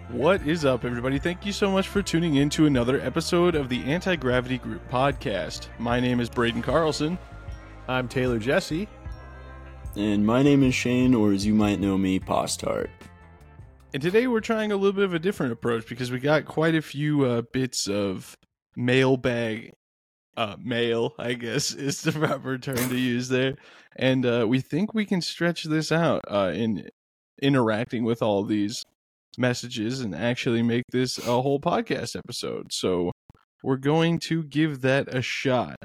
What is up, everybody? Thank you so much for tuning in to another episode of the Anti-Gravity Group podcast. My name is Braden Carlson. I'm Taylor Jesse. And my name is Shane, or as you might know me, Postart. And today we're trying a little bit of a different approach because we got quite a few bits of mailbag mail, I guess is the proper term to use there. And we think we can stretch this out in interacting with all these messages and actually make this a whole podcast episode. So we're going to give that a shot.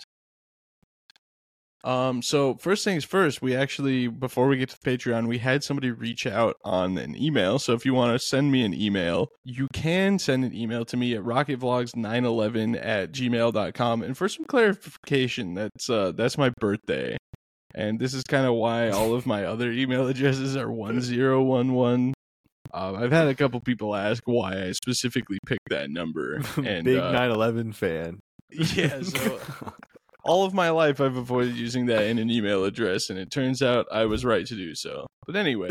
So first things first, we actually, before we get to Patreon, we had somebody reach out on an email. So if you want to send me an email, you can send an email to me at rocketvlogs911@gmail.com. And for some clarification, that's my birthday. And this is kind of why all of my other email addresses are 1011. I've had a couple people ask why I specifically picked that number. And Big 9/11 fan. Yeah, so all of my life I've avoided using that in an email address, and it turns out I was right to do so. But anyway,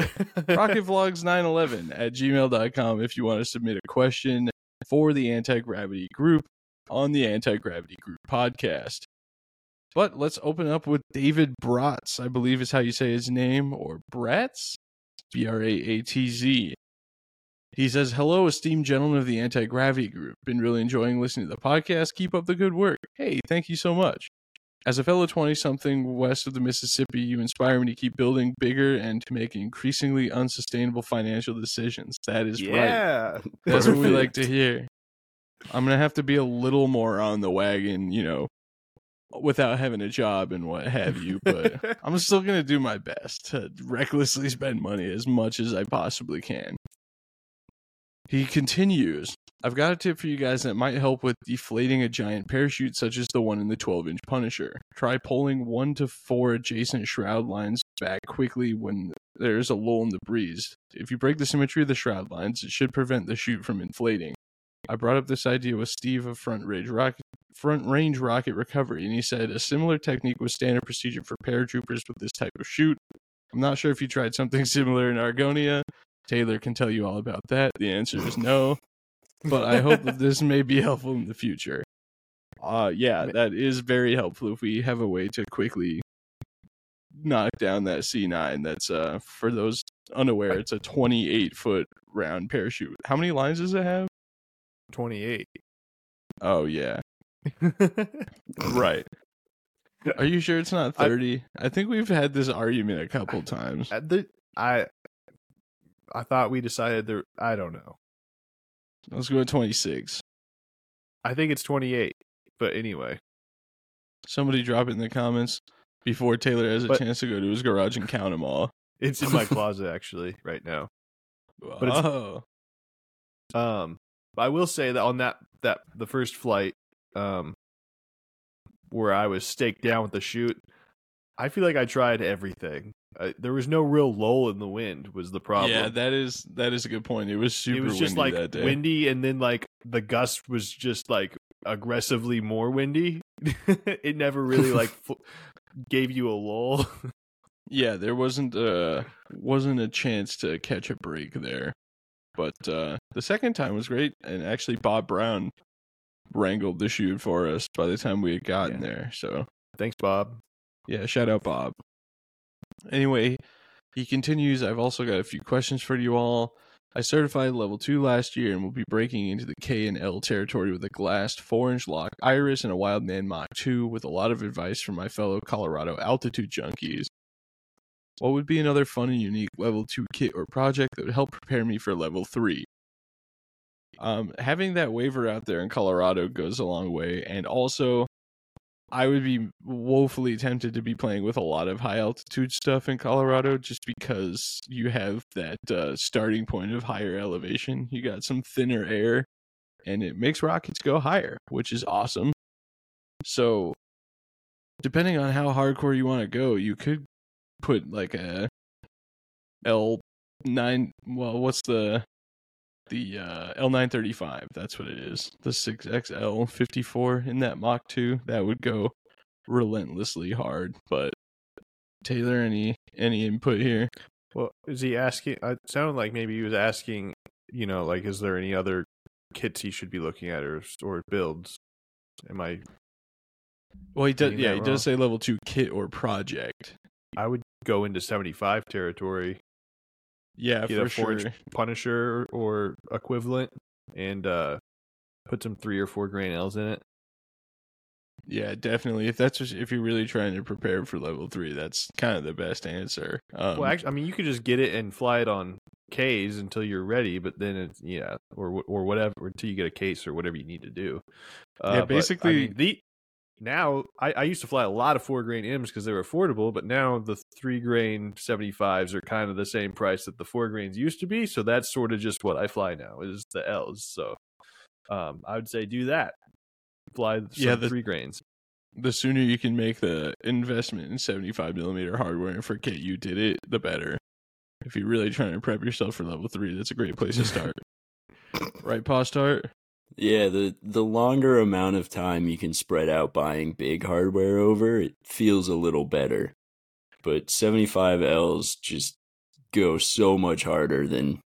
rocketvlogs911@gmail.com if you want to submit a question for the Anti-Gravity Group on the Anti-Gravity Group podcast. But let's open up with David Bratz, I believe is how you say his name, or Bratz? Bratz. He says, "Hello, esteemed gentlemen of the Anti-Gravity Group. Been really enjoying listening to the podcast. Keep up the good work." Hey, thank you so much. "As a fellow 20-something west of the Mississippi, you inspire me to keep building bigger and to make increasingly unsustainable financial decisions." That is right. That's what we like to hear. I'm going to have to be a little more on the wagon, without having a job and what have you, but I'm still going to do my best to recklessly spend money as much as I possibly can. He continues, "I've got a tip for you guys that might help with deflating a giant parachute such as the one in the 12-inch Punisher. Try pulling 1 to 4 adjacent shroud lines back quickly when there's a lull in the breeze. If you break the symmetry of the shroud lines, it should prevent the chute from inflating. I brought up this idea with Steve of Front Range Rocket Recovery, and he said a similar technique was standard procedure for paratroopers with this type of chute. I'm not sure if you tried something similar in Argonia. Taylor can tell you all about that. The answer is no, but I hope that this may be helpful in the future." Yeah, that is very helpful if we have a way to quickly knock down that C9. That's, for those unaware, it's a 28-foot round parachute. How many lines does it have? 28. Oh, yeah. Right. Are you sure it's not 30? I think we've had this argument a couple times. I thought we decided there. I don't know. Let's go with 26. I think it's 28. But anyway, somebody drop it in the comments before Taylor has a chance to go to his garage and count them all. It's in my closet actually right now. But oh. I will say that on that the first flight, where I was staked down with the chute, I feel like I tried everything. There was no real lull in the wind was the problem. Yeah, that is a good point. It was super windy. It was just like that day. Windy, and then like the gust was just like aggressively more windy. It never really like gave you a lull. Yeah, there wasn't a chance to catch a break there. But the second time was great, and actually Bob Brown wrangled the chute for us by the time we had gotten there. So thanks, Bob. Yeah, shout out Bob. Anyway, he continues, "I've also got a few questions for you all. I certified level 2 last year and will be breaking into the K and L territory with a glassed 4-inch lock Iris and a Wildman Mach 2 with a lot of advice from my fellow Colorado altitude junkies. What would be another fun and unique level 2 kit or project that would help prepare me for level 3? Having that waiver out there in Colorado goes a long way, and also I would be woefully tempted to be playing with a lot of high altitude stuff in Colorado just because you have that starting point of higher elevation. You got some thinner air, and it makes rockets go higher, which is awesome. So depending on how hardcore you want to go, you could put like a L9, well, what's the L935, that's what it is, the 6XL54 in that Mach 2. That would go relentlessly hard. But Taylor, any input here? Well, is he asking? It sounded like maybe he was asking like, is there any other kits he should be looking at or builds? Am I? Well, he does. getting Yeah, that he wrong? does say level 2 kit or project. I would go into 75 territory, Yeah, get for a 4-inch sure. Punisher or equivalent, and put some 3 or 4 grain L's in it. Yeah, definitely. If you're really trying to prepare for level 3, that's kind of the best answer. Well, actually, I mean, you could just get it and fly it on Ks until you're ready, but then it's or whatever until you get a case or whatever you need to do. Yeah, basically- Now I used to fly a lot of 4 grain M's because they were affordable, but now the 3 grain 75s are kind of the same price that the 4 grains used to be. So that's sort of just what I fly now is the L's. So I would say do that. Fly some 3 grains. the sooner you can make the investment in 75mm hardware for kit you did it, the better. If you're really trying to prep yourself for level 3, that's a great place to start. Right, Postart? Yeah, the longer amount of time you can spread out buying big hardware over, it feels a little better. But 75Ls just go so much harder than,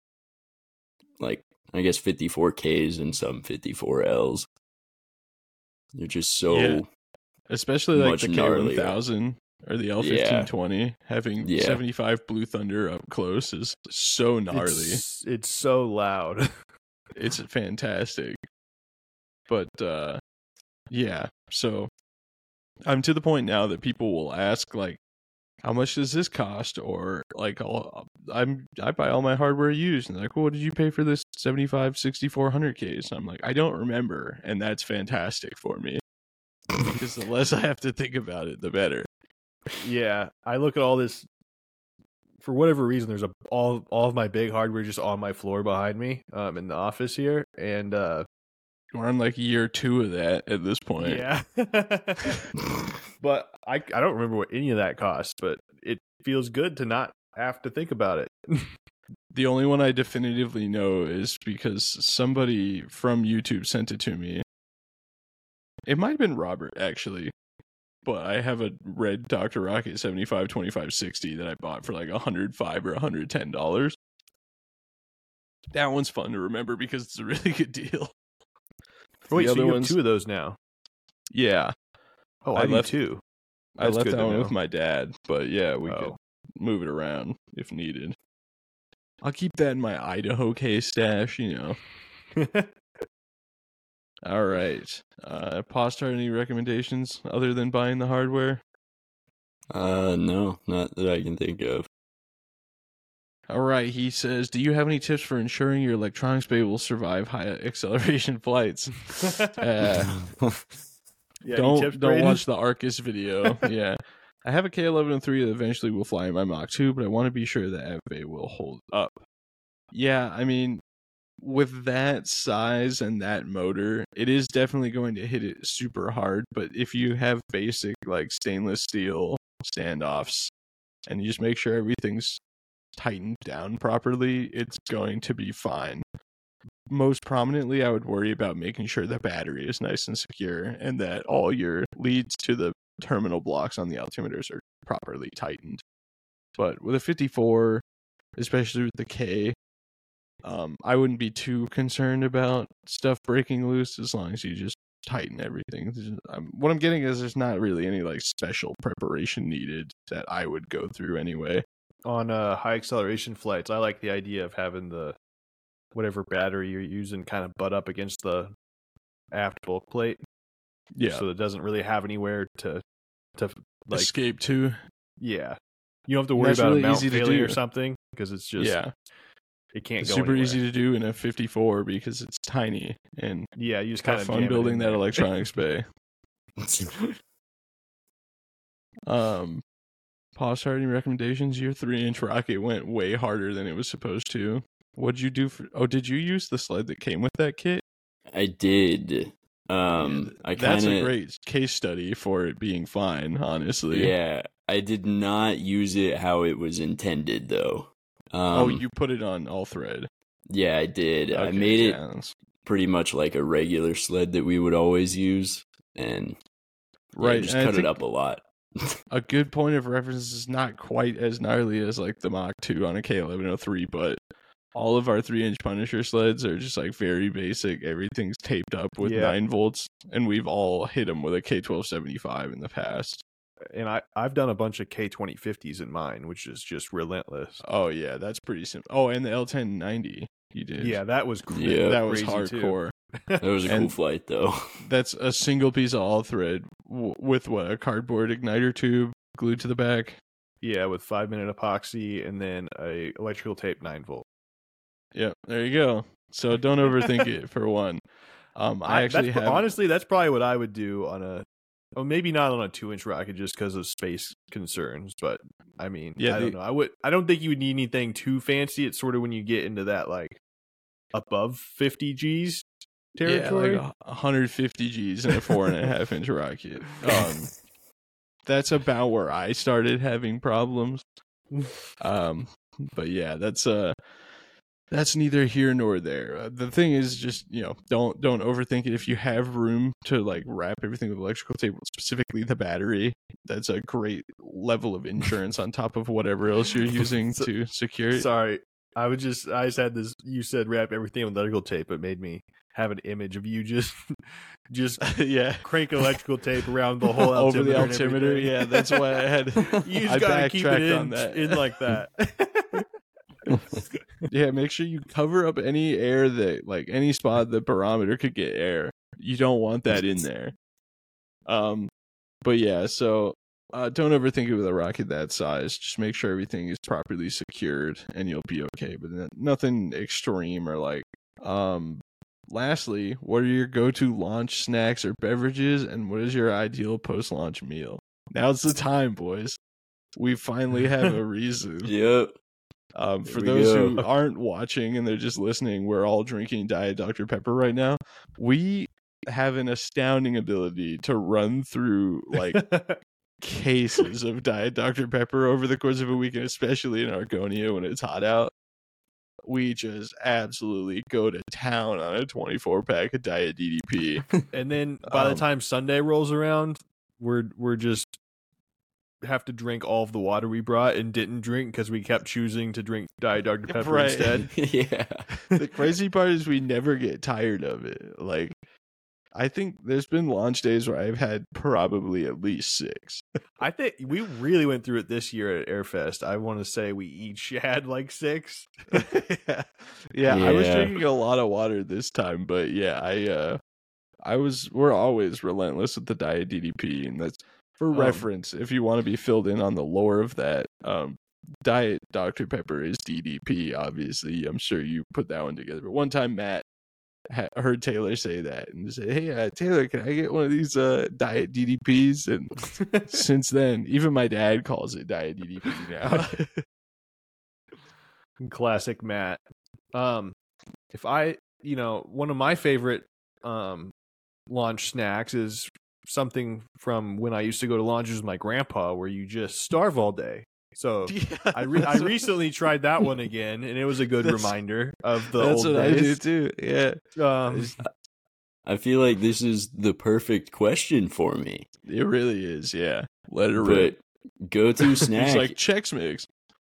like, I guess 54Ks and some 54Ls. They're just so... Yeah. Especially like much the gnarlier. K1000 or the L1520, having Yeah. 75 Blue Thunder up close is so gnarly. It's so loud. It's fantastic. But yeah, so I'm to the point now that people will ask, like, how much does this cost? Or like, I buy all my hardware used, and they're like, well, what did you pay for this 75 6400 case? And I'm like, I don't remember, and that's fantastic for me because the less I have to think about it, the better. Yeah, I look at all this. For whatever reason, there's all of my big hardware just on my floor behind me, in the office here, and We're on like year 2 of that at this point. yeah. But I don't remember what any of that cost, but it feels good to not have to think about it. The only one I definitively know is because somebody from YouTube sent it to me. It might have been Robert, actually. But I have a red Dr. Rocket 75 2560 that I bought for like $105 or $110. That one's fun to remember because it's a really good deal. Wait, The so other you have ones- 2 of those now? Yeah. Oh, I I do left- too. I That's left good that to one know. with my dad, but yeah, we could Oh. move it around if needed. I'll keep that in my Idaho case stash, you know. All right. Postart, any recommendations other than buying the hardware? No, not that I can think of. All right. He says, do you have any tips for ensuring your electronics bay will survive high acceleration flights? Yeah, any tips, Don't Braden? watch the Arcus video. Yeah. I have a K1103 that eventually will fly in my Mach 2, but I want to be sure the FA will hold up. Yeah, I mean, with that size and that motor, it is definitely going to hit it super hard, but if you have basic like stainless steel standoffs and you just make sure everything's tightened down properly, it's going to be fine. Most prominently, I would worry about making sure the battery is nice and secure and that all your leads to the terminal blocks on the altimeters are properly tightened. But with a 54, especially with the K, I wouldn't be too concerned about stuff breaking loose as long as you just tighten everything. What I'm getting is there's not really any like special preparation needed that I would go through anyway. On high acceleration flights, I like the idea of having the whatever battery you're using kind of butt up against the aft bulk plate. Yeah, So it doesn't really have anywhere to like escape to. yeah. You don't have to worry That's about really a mount easy to failing do. or something because it's just Yeah, it can't it's go super anywhere. easy to do in a 54 because it's tiny and Yeah, you just kind kind of of fun building that electronics bay. Pause any recommendations? Your 3-inch rocket went way harder than it was supposed to. What'd you do for? Oh, did you use the sled that came with that kit? I did. I That's kind a of great case study for it being fine. Honestly. yeah. I did not use it how it was intended though. Oh, you put it on all thread. Yeah, I did. I Okay, made it yeah, pretty much like a regular sled that we would always use, and right. just and I cut it think up a lot. a good point of reference is not quite as gnarly as like the Mach 2 on a K1103, but all of our 3-inch Punisher sleds are just like very basic. Everything's taped up with 9 volts, and we've all hit them with a K1275 in the past. And I've done a bunch of K2050s in mine, which is just relentless. Oh yeah, that's pretty simple. Oh, and the L1090 you did. Yeah, that was crazy. Yeah, that was crazy hardcore. That was a cool flight, though. That's a single piece of all thread with what, a cardboard igniter tube glued to the back. Yeah, with 5-minute epoxy and then a electrical tape 9-volt. Yep, there you go. So don't overthink it. For one, I actually have honestly, that's probably what I would do on a. Oh, maybe not on a 2-inch rocket just because of space concerns, but I mean, Yeah, I don't know. I don't think you would need anything too fancy. It's sort of when you get into that like above 50 G's territory. Yeah, like 150 G's in a 4.5-inch rocket. That's about where I started having problems. But yeah, that's neither here nor there. The thing is just, don't overthink it. If you have room to like wrap everything with electrical tape, specifically the battery, that's a great level of insurance on top of whatever else you're using to secure it. Sorry, I just had this. You said wrap everything with electrical tape. It made me have an image of you just yeah, crank electrical tape around the whole altimeter over the altimeter. Yeah, that's why I had. You just gotta keep it in like that. Yeah, make sure you cover up any air that, like, any spot the barometer could get air. You don't want that in there. But yeah, so don't overthink it with a rocket that size. Just make sure everything is properly secured, and you'll be okay. But nothing extreme or like. Lastly, what are your go-to launch snacks or beverages, and what is your ideal post-launch meal? Now's the time, boys. We finally have a reason. Yep. For those who aren't watching and they're just listening, we're all drinking Diet Dr. Pepper right now. We have an astounding ability to run through like cases of Diet Dr. Pepper over the course of a weekend, especially in Argonia when it's hot out. We just absolutely go to town on a 24-pack of Diet DDP. And then by the time Sunday rolls around, we're just have to drink all of the water we brought and didn't drink because we kept choosing to drink Diet Dr. Pepper instead. Yeah. The crazy part is we never get tired of it. Like, I think there's been launch days where I've had probably at least 6. I think we really went through it this year at Airfest. I want to say we each had like 6. Yeah, I was drinking a lot of water this time, but yeah, we're always relentless with the Diet DDP, and that's for reference. If you want to be filled in on the lore of that, Diet Dr. Pepper is DDP, obviously. I'm sure you put that one together. But one time Matt heard Taylor say that and said, "Hey, Taylor, can I get one of these Diet DDPs?" And since then, even my dad calls it Diet DDP now. Classic Matt. If I, one of my favorite launch snacks is something from when I used to go to launches with my grandpa, where you just starve all day. So I recently tried that one again, and it was a good reminder of the old days. That's what I do too. Yeah. I feel like this is the perfect question for me. It really is. Yeah. Let it rip. Go-to snack. It's like Chex Mix.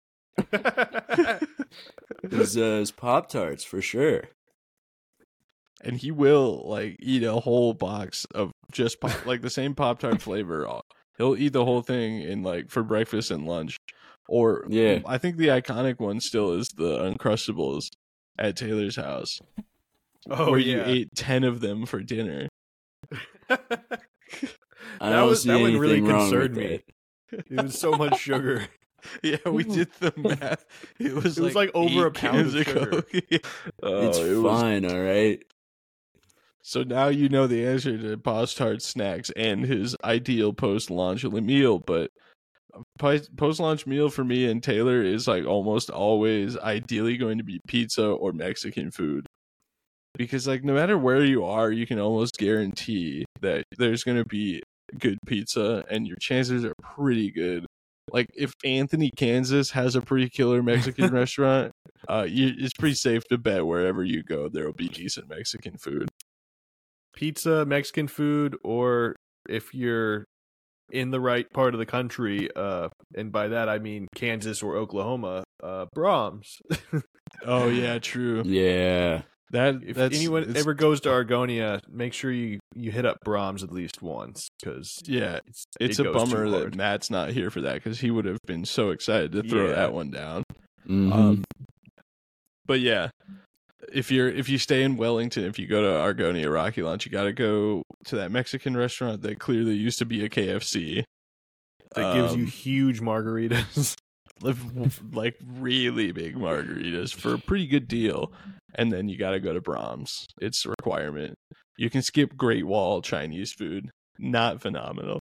Is Pop-Tarts for sure. And he will like eat a whole box of just like the same Pop-Tart flavor. He'll eat the whole thing in like for breakfast and lunch. Or I think the iconic one still is the Uncrustables at Taylor's house. Where you ate 10 of them for dinner. That one really concerned me. It was so much sugar. Yeah, we did the math. It was like over a pound of sugar. It's fine, all right. So now you know the answer to Pop-Tart snacks and his ideal post-launch meal. But post-launch meal for me and Taylor is like almost always ideally going to be pizza or Mexican food. Because like no matter where you are, you can almost guarantee that there's going to be good pizza, and your chances are pretty good. Like if Anthony, Kansas has a pretty killer Mexican restaurant, it's pretty safe to bet wherever you go, there will be decent Mexican food. Pizza, Mexican food, or if you're in the right part of the country, and by that I mean Kansas or Oklahoma, Brahms. Oh yeah, true. Yeah. If anyone ever goes to Argonia, make sure you hit up Brahms at least once, because yeah, it's it a goes bummer too that hard. Matt's not here for that because he would have been so excited to throw Yeah. that one down. Mhm. But yeah, if you stay in Wellington, if you go to Argonia Rocky Launch, you got to go to that Mexican restaurant that clearly used to be a KFC. That gives you huge margaritas. Like really big margaritas for a pretty good deal. And then you got to go to Brahms. It's a requirement. You can skip Great Wall Chinese food. Not phenomenal.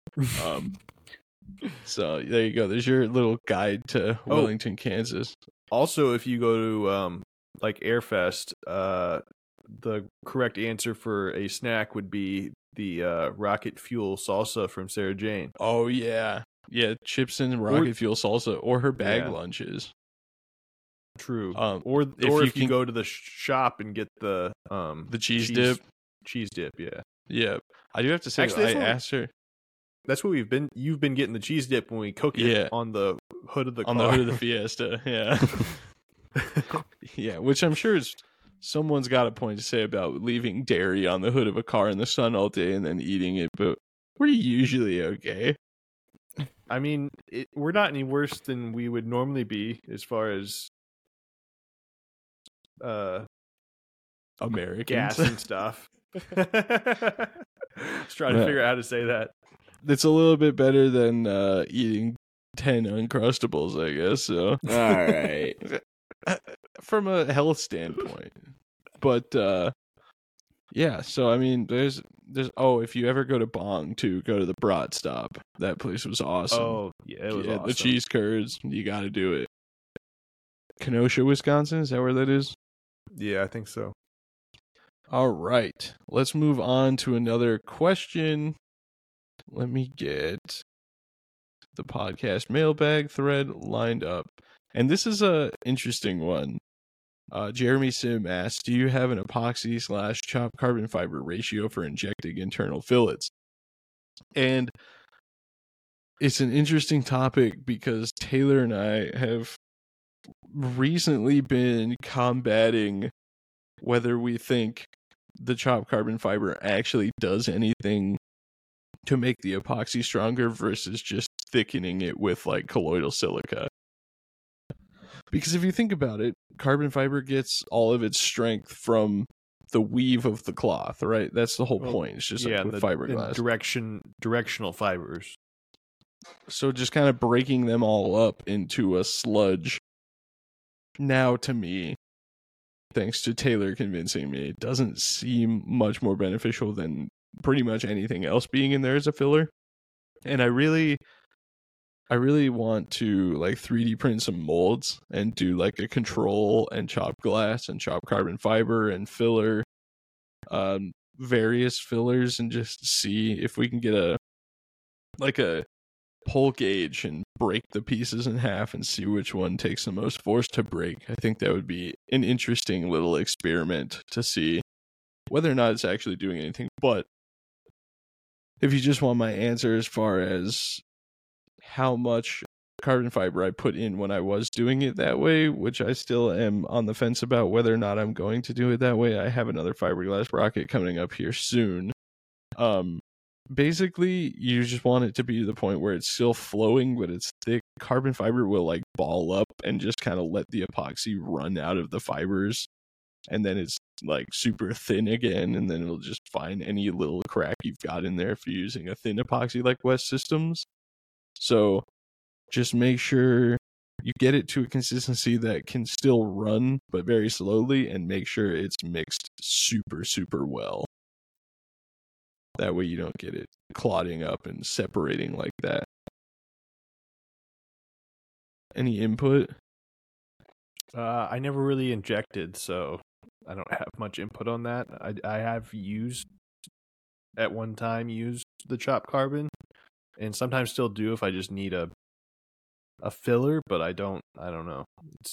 So there you go. There's your little guide to Wellington, Kansas. Also, if you go to like Airfest, the correct answer for a snack would be the rocket fuel salsa from Sarah Jane. Oh yeah. Yeah, chips and rocket fuel salsa or her bag Yeah. lunches. True. Or if you go to the shop and get the cheese dip. Cheese dip, yeah. Yeah. I do have to say, Actually, I asked her. That's what you've been getting the cheese dip when we cook it on the hood of the car. On the hood of the Fiesta, yeah. Yeah, which I'm sure is someone's got a point to say about leaving dairy on the hood of a car in the sun all day and then eating it, but we're usually okay. I mean, we're not any worse than we would normally be as far as Americans. gas and stuff. Just trying to figure out how to say that. It's a little bit better than eating 10 Uncrustables, I guess. So, all right, from a health standpoint, but yeah. So I mean, there's if you ever go to Bong too, go to the Brat Stop. That place was awesome. Oh yeah, it was awesome. The cheese curds, you got to do it. Kenosha, Wisconsin, is that where that is? Yeah, I think so. All right, let's move on to another question. Let me get the podcast mailbag thread lined up. And this is a interesting one. Jeremy Sim asks, do you have an epoxy / chopped carbon fiber ratio for injecting internal fillets? And it's an interesting topic because Taylor and I have recently been combating whether we think the chopped carbon fiber actually does anything to make the epoxy stronger versus just thickening it with like colloidal silica. Because if you think about it, carbon fiber gets all of its strength from the weave of the cloth, right? That's the whole point. It's just like with fiberglass. Directional fibers. So just kind of breaking them all up into a sludge. Now, to me, thanks to Taylor convincing me, it doesn't seem much more beneficial than pretty much anything else being in there as a filler. And I really want to like 3D print some molds and do like a control and chop glass and chop carbon fiber and filler, various fillers, and just see if we can get a pull gauge and break the pieces in half and see which one takes the most force to break. I think that would be an interesting little experiment to see whether or not it's actually doing anything. But if you just want my answer as far as how much carbon fiber I put in when I was doing it that way, which I still am on the fence about whether or not I'm going to do it that way. I have another fiberglass rocket coming up here soon. Basically, you just want it to be to the point where it's still flowing, but it's thick. Carbon fiber will like ball up and just kind of let the epoxy run out of the fibers. And then it's like super thin again, and then it'll just find any little crack you've got in there if you're using a thin epoxy like West Systems. So just make sure you get it to a consistency that can still run, but very slowly, and make sure it's mixed super, super well. That way you don't get it clotting up and separating like that. Any input? I never really injected, so I don't have much input on that. I have at one time used the chopped carbon, and sometimes still do if I just need a filler, but I don't know.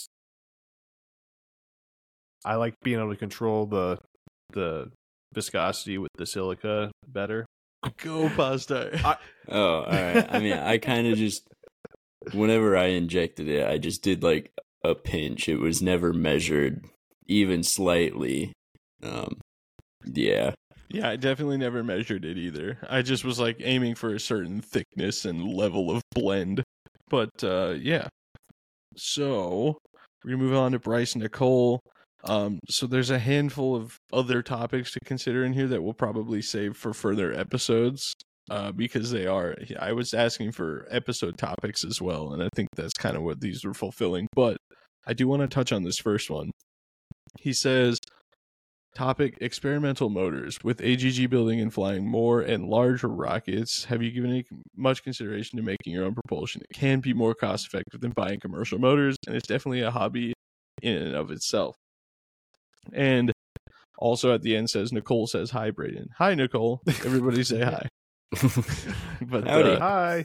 I like being able to control the viscosity with the silica better. Go pasta. Oh, all right. I mean, I kind of just, whenever I injected it, I just did like a pinch. It was never measured even slightly. Yeah. Yeah, I definitely never measured it either. I just was like aiming for a certain thickness and level of blend. But yeah. So we're gonna move on to Bryce Nicole. So there's a handful of other topics to consider in here that we'll probably save for further episodes. Because I was asking for episode topics as well, and I think that's kind of what these were fulfilling. But I do want to touch on this first one. He says, topic, experimental motors. With AGG building and flying more and larger rockets, have you given much consideration to making your own propulsion? It can be more cost effective than buying commercial motors, and it's definitely a hobby in and of itself. And also at the end says, Nicole says, hi, Braden. Hi, Nicole. Everybody say hi. But Howdy. Hi.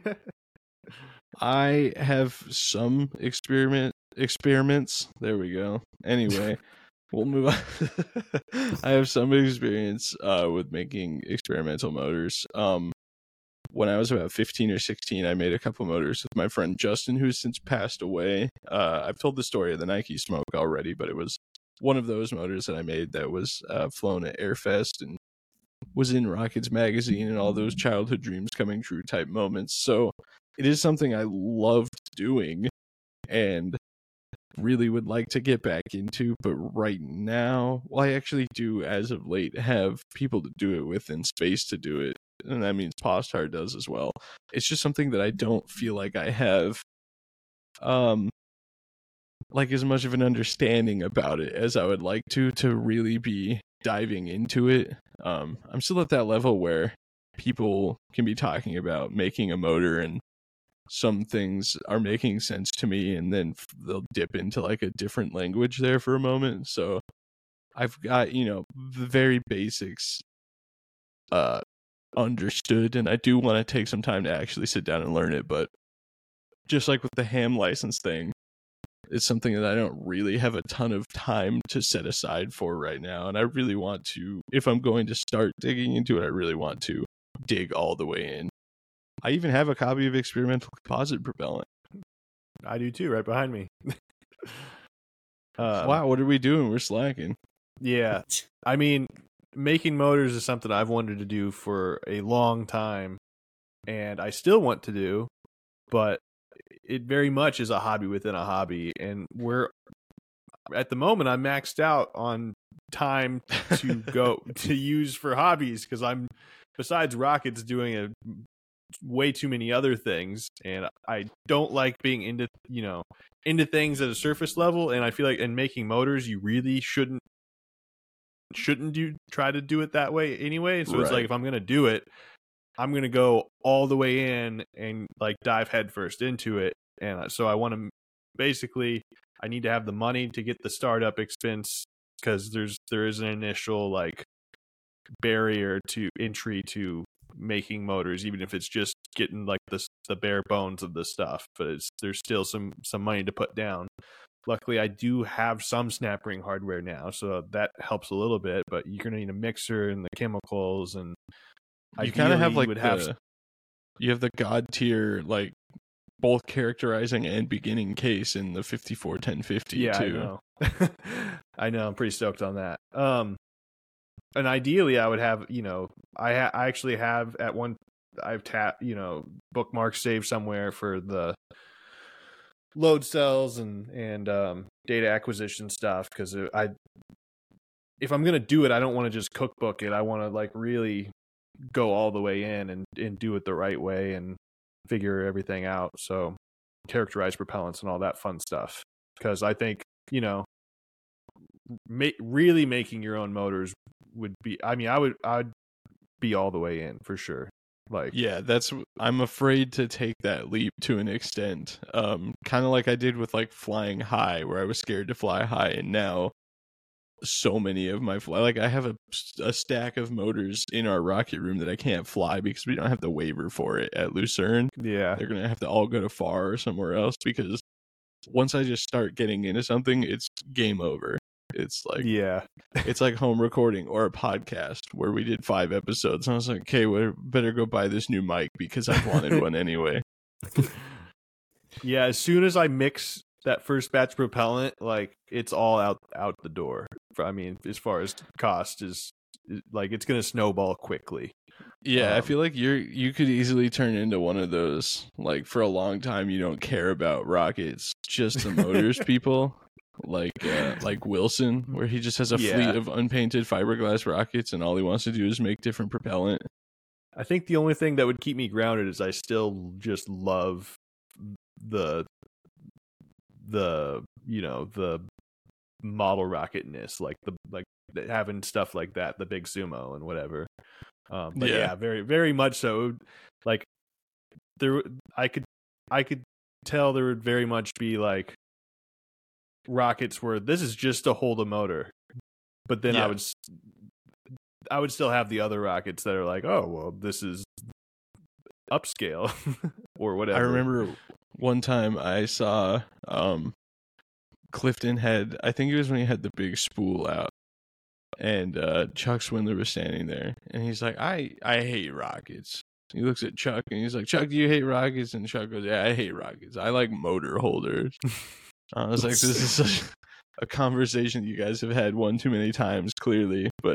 I have some experiments. There we go. Anyway, we'll move on. I have some experience with making experimental motors. When I was about 15 or 16, I made a couple motors with my friend Justin, who's since passed away. I've told the story of the Nike Smoke already, but it was one of those motors that I made that was flown at Airfest and was in Rockets magazine and all those childhood dreams coming true type moments. So it is something I loved doing and really would like to get back into. But right now, well, I actually do, as of late, have people to do it with and space to do it. And that means Postar does as well. It's just something that I don't feel like I have like as much of an understanding about it as I would like to really be diving into it. I'm still at that level where people can be talking about making a motor and some things are making sense to me, and then they'll dip into like a different language there for a moment. So I've got, the very basics understood, and I do want to take some time to actually sit down and learn it. But just like with the ham license thing, it's something that I don't really have a ton of time to set aside for right now. And I really want to, if I'm going to start digging into it, I really want to dig all the way in. I even have a copy of Experimental Composite Propellant. I do too, right behind me. Wow, what are we doing? We're slacking. Yeah. I mean, making motors is something I've wanted to do for a long time, and I still want to do, but it very much is a hobby within a hobby. And at the moment, I'm maxed out on time to go to use for hobbies, because I'm, besides rockets, doing way too many other things, and I don't like being into things at a surface level. And I feel like in making motors, you really shouldn't try to do it that way anyway. So It's like, if I'm gonna do it, I'm gonna go all the way in and like dive headfirst into it. And so I want to basically, I need to have the money to get the startup expense, because there is an initial like barrier to entry to making motors, even if it's just getting like the bare bones of the stuff. But there's still some money to put down. Luckily, I do have some snap ring hardware now, so that helps a little bit. But you're gonna need a mixer and the chemicals, and you kind of have like you have the god tier, like both characterizing and beginning case in the 541050. Yeah, too. I know. I know. I'm pretty stoked on that. And ideally, I would have, I actually have I've tapped, bookmarks saved somewhere for the load cells and data acquisition stuff, because if I'm gonna do it, I don't want to just cookbook it. I want to like really go all the way in and do it the right way and figure everything out. So characterize propellants and all that fun stuff, because I think really making your own motors would be, I'd be all the way in for sure. Like, yeah, I'm afraid to take that leap to an extent. Kind of like I did with like flying high, where I was scared to fly high, and now so many of my I have a stack of motors in our rocket room that I can't fly because we don't have the waiver for it at Lucerne. Yeah, they're gonna have to all go to FAR or somewhere else, because once I just start getting into something, it's game over. It's like Yeah. it's like home recording or a podcast where we did 5 episodes. And I was like, okay, we better go buy this new mic because I've wanted one anyway. Yeah, as soon as I mix that first batch propellant, like it's all out the door. I mean, as far as cost is like it's gonna snowball quickly. Yeah, I feel like you could easily turn into one of those, like, for a long time you don't care about rockets, just the motors people, like Wilson, where he just has a fleet of unpainted fiberglass rockets and all he wants to do is make different propellant. I think the only thing that would keep me grounded is I still just love the model rocketness, like having stuff like that, the big Sumo and whatever. But yeah, very, very much so. Like I could tell there would very much be like rockets where this is just to hold a motor, but then I would still have the other rockets that are like, oh well, this is upscale or whatever. I remember one time I saw Clifton had, I think it was when he had the big spool out, and Chuck Swindler was standing there, and he's like, I hate rockets. He looks at Chuck, and he's like, Chuck, do you hate rockets? And Chuck goes, yeah, I hate rockets. I like motor holders. I was like, this is such a conversation you guys have had one too many times, clearly, but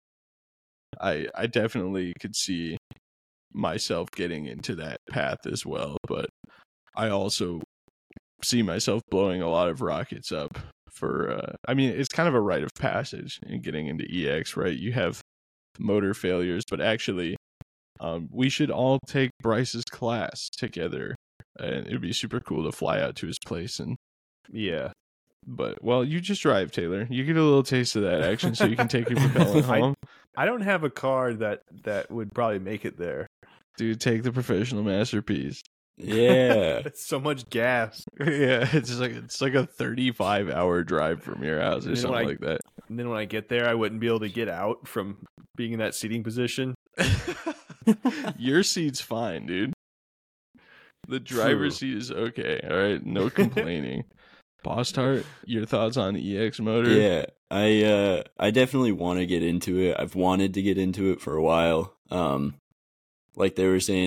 I definitely could see myself getting into that path as well, but I also see myself blowing a lot of rockets up for I mean, it's kind of a rite of passage in getting into EX, right? You have motor failures, but actually we should all take Bryce's class together, and it'd be super cool to fly out to his place. And but well, you just drive, Taylor. You get a little taste of that action so you can take your propellant home. I don't have a car that would probably make it there. Dude, take the professional masterpiece. Yeah. It's so much gas. Yeah, it's like a 35-hour drive from your house or something like that. And then when I get there, I wouldn't be able to get out from being in that seating position. Your seat's fine, dude. The driver's seat is okay. All right, no complaining. Boss Tart, your thoughts on EX motor? Yeah, I definitely want to get into it. I've wanted to get into it for a while. Like they were saying,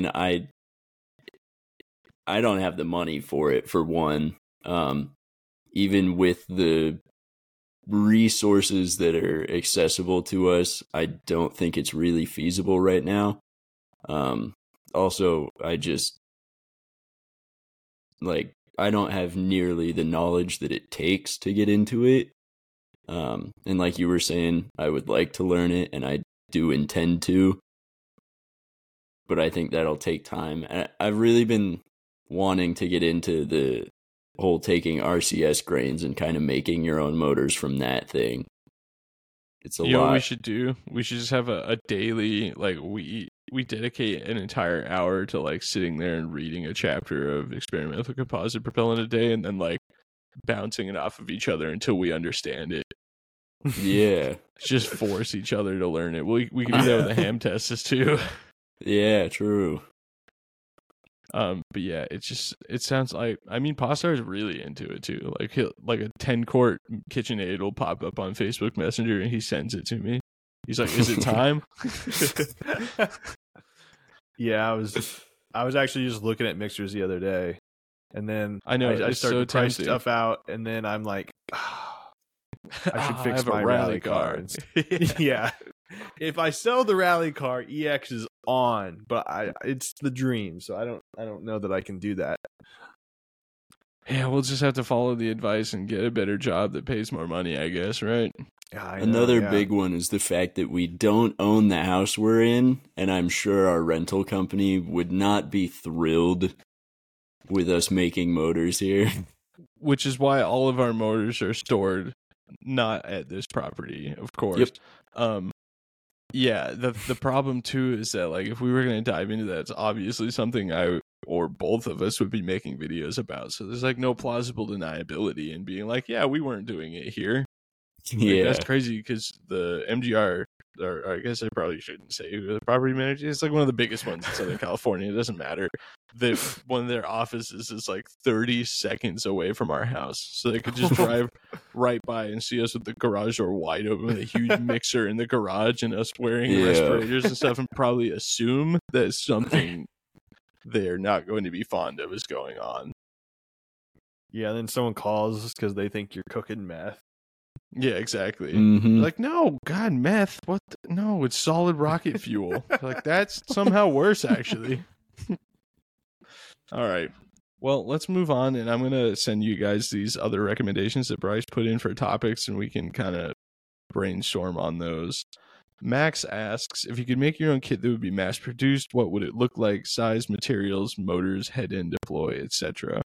I don't have the money for it, for one. Even with the resources that are accessible to us, I don't think it's really feasible right now. Also, I don't have nearly the knowledge that it takes to get into it. And like you were saying, I would like to learn it, and I do intend to. But I think that'll take time. I've really been wanting to get into the whole taking RCS grains and kind of making your own motors from that thing. It's a lot. You know what we should do? We should just have a daily, like, we dedicate an entire hour to like sitting there and reading a chapter of experimental composite propellant a day, and then like bouncing it off of each other until we understand it. Yeah. Just force each other to learn it. We can do that with the ham tests too. Yeah, true. But yeah, it sounds like, I mean, Postar is really into it too. Like a 10-quart KitchenAid will pop up on Facebook Messenger and he sends it to me. He's like, "Is it time?" Yeah, I was actually just looking at mixers the other day, and then I know I it's started so to try tempting. stuff out, and then I'm like, I should fix have a my rally car. Yeah. If I sell the rally car, EX is on, but it's the dream, so I don't know that I can do that. Yeah, we'll just have to follow the advice and get a better job that pays more money, I guess, right? Yeah, Another big one is the fact that we don't own the house we're in, and I'm sure our rental company would not be thrilled with us making motors here. Which is why all of our motors are stored not at this property, of course. Yep. Yeah, the problem too is that like if we were going to dive into that, it's obviously something I or both of us would be making videos about. So there's like no plausible deniability in being like, yeah, we weren't doing it here. Yeah. That's crazy because the MGR, or I guess I probably shouldn't say who the property manager. It's like one of the biggest ones in Southern California. It doesn't matter. One of their offices is like 30 seconds away from our house, so they could just drive right by and see us with the garage door wide open with a huge mixer in the garage and us wearing respirators and stuff, and probably assume that something they're not going to be fond of is going on. Yeah, and then someone calls because they think you're cooking meth. Yeah, exactly. Mhm. Like, no, God, meth. What? No, it's solid rocket fuel. Like, that's somehow worse, actually. All right. Well, let's move on, and I'm going to send you guys these other recommendations that Bryce put in for topics, and we can kind of brainstorm on those. Max asks, if you could make your own kit that would be mass-produced, what would it look like? Size, materials, motors, head-end deploy, etc.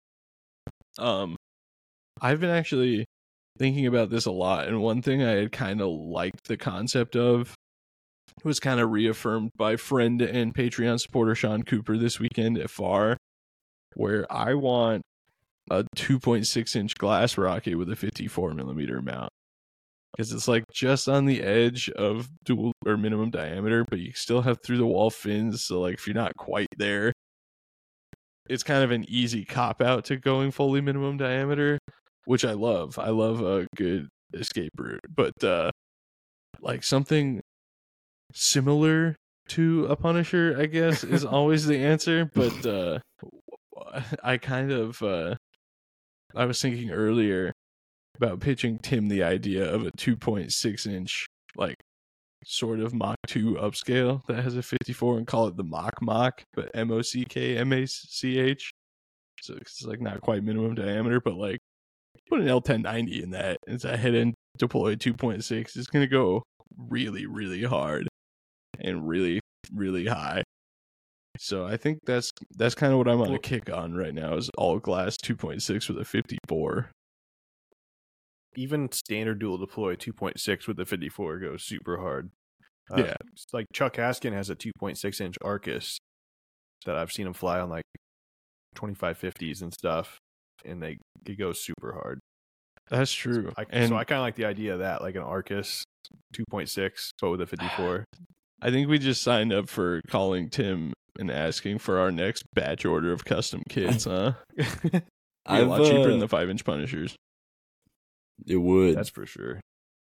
I've been actually thinking about this a lot, and one thing I had kind of liked the concept of was kind of reaffirmed by friend and Patreon supporter Sean Cooper this weekend at FAR, where I want a 2.6-inch glass rocket with a 54mm mount, because it's like just on the edge of dual or minimum diameter, but you still have through the wall fins, so like if you're not quite there, it's kind of an easy cop out to going fully minimum diameter, which I love. I love a good escape route, but like something similar to a Punisher, I guess, is always the answer. But I kind of I was thinking earlier about pitching Tim the idea of a 2.6-inch like sort of Mach 2 upscale that has a 54 and call it the Mach, but MOCK. So it's like not quite minimum diameter, but like put an L1090 in that. It's a head-end deploy 2.6. It's going to go really, really hard and really, really high. So I think that's kind of what I'm on a kick on right now is all glass 2.6 with a 54. Even standard dual deploy 2.6 with the 54 goes super hard. Yeah. It's like Chuck Haskin has a 2.6-inch Arcus that I've seen him fly on like 2550s and stuff, and it goes super hard. That's true. So I kind of like the idea of that, like an Arcus 2.6 but with a 54. I think we just signed up for calling Tim and asking for our next batch order of custom kits, huh? Be a lot cheaper than the 5-inch Punishers. It would. That's for sure.